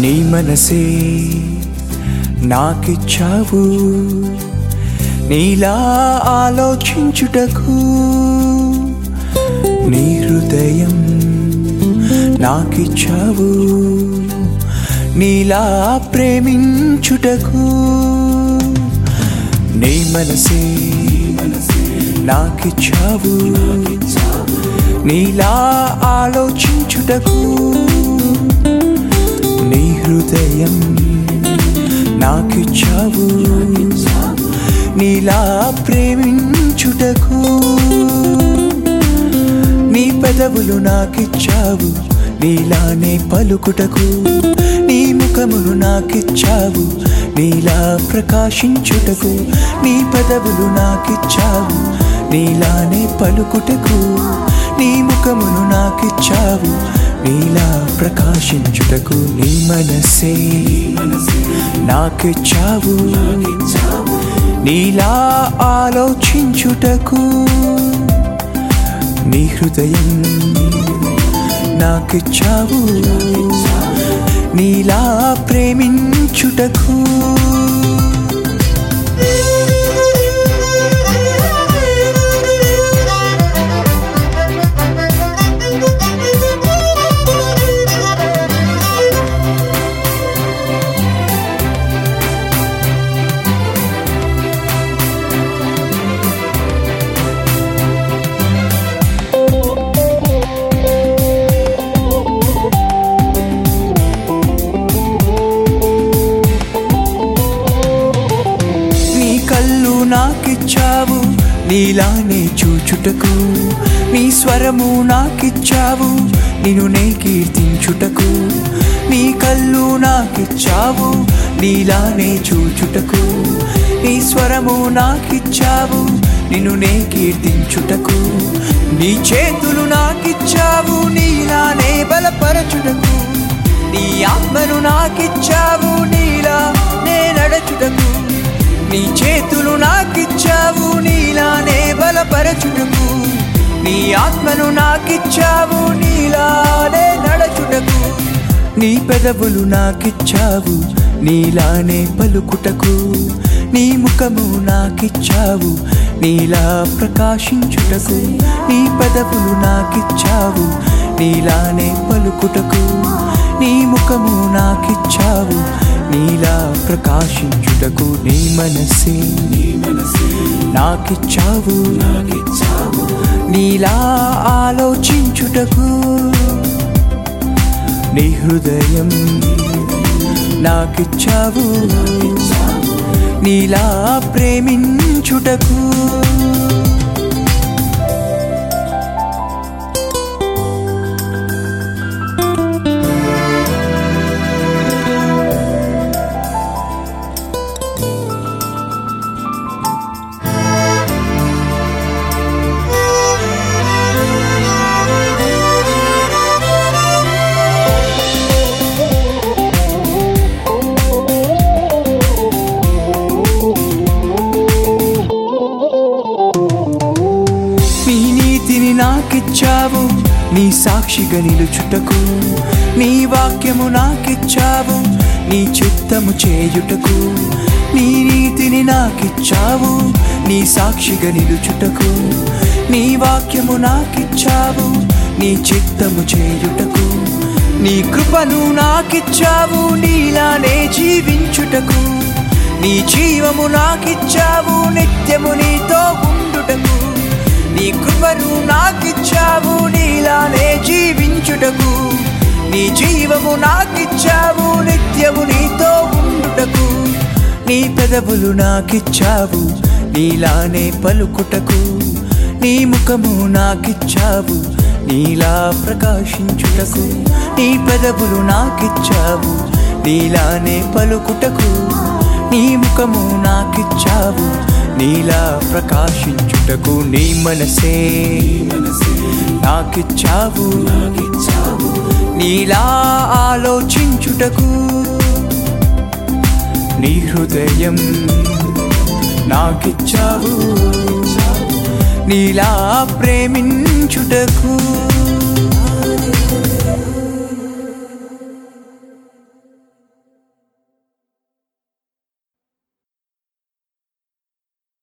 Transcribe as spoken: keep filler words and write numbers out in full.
నీ మనసే నాకిచ్చావు, నీలా ఆలోచించుటకు. నీ హృదయం నాకిచ్చావు, నీలా ప్రేమించుటకు. నీ మనసే నాకిచ్చావు, నీలా ఆలోచించుటకు. నీ హృదయం నాకిచ్చావు, నీలా ప్రేమించుటకు. నీ పెదవులు నాకిచ్చావు, నీలానే పలుకుటకు. నీ ముఖమును నాకిచ్చావు, నీలా ప్రకాశించుటకు. నీ పెదవులు నాకిచ్చావు, నీలానే పలుకుటకు. నీ ముఖమును నాకిచ్చావు, నీలా ప్రకాశించుటకు. నీ మనసే నాకిచ్చావు, నీలా ఆలోచించుటకు. నీ హృదయం నాకిచ్చావు, నీలా ప్రేమించుటకు. నాకిచ్చావు, నీలానే చూచుటకు. నీ స్వరము నాకిచ్చావు, నిన్ను నే కీర్తించుటకు. నీ కళ్ళు నాకిచ్చావు, నీలానే చూచుటకు. నీ స్వరము నాకిచ్చావు, నిన్ను నే కీర్తించుటకు. నీ చేతులు నాకిచ్చావు, నీలానే బలపరచుటకు. నీ ఆత్మను నాకిచ్చావు, నీలా నే నడచుటకు. నీ చేతులు నాకిచ్చావు, నీలానే బలపరచుటకు. నీ ఆత్మను నాకిచ్చావు, నీలానే నడచుటకు. నీ పెదవులు నాకిచ్చావు, నీలానే పలుకుటకు. నీ ముఖము నాకిచ్చావు, నీలా ప్రకాశించుటకు. నీ పెదవులు నాకిచ్చావు, నీలానే పలుకుటకు. నీ ముఖము నాకిచ్చావు, నీలా ప్రకాశించుటకు. నీ మనసే నాకిచ్చావు, నీలా ఆలోచించుటకు. నీ హృదయం నాకిచ్చావు, నీలా ప్రేమించుటకు. నాకిచ్చావు, నీ సాక్షిగా నిలుచుటకు. నీ వాక్యము నాకిచ్చావు, నీ చిత్తము చేయుటకు. నీ నీతిని నాకిచ్చావు, నీ సాక్షిగా నిలుచుటకు. నీ వాక్యము నాకిచ్చావు, నీ చిత్తము చేయుటకు. నీ కృపను నాకిచ్చావు, నీలానే జీవించుటకు. నీ జీవము నాకిచ్చావు, నిత్యము నీతో ఉండుటకు. నీ కృపను నాకిచ్చావు, నీలానే జీవించుటకు. నీ జీవము నాకిచ్చావు, నిత్యము నీతో ఉండుటకు. నీ పెదవులు నాకిచ్చావు, నీలానే పలుకుటకు. నీ ముఖము నాకిచ్చావు, నీలా ప్రకాశించుటకు. నీ పెదవులు నాకిచ్చావు, నీలానే పలుకుటకు. నీ ముఖము నాకిచ్చావు, నీలా ప్రకాశించుటకు. నీ మనసే నాకిచ్చావు, నీలా ఆలోచించుటకు. నీ హృదయం నాకిచ్చావు, నీలా ప్రేమించుటకు.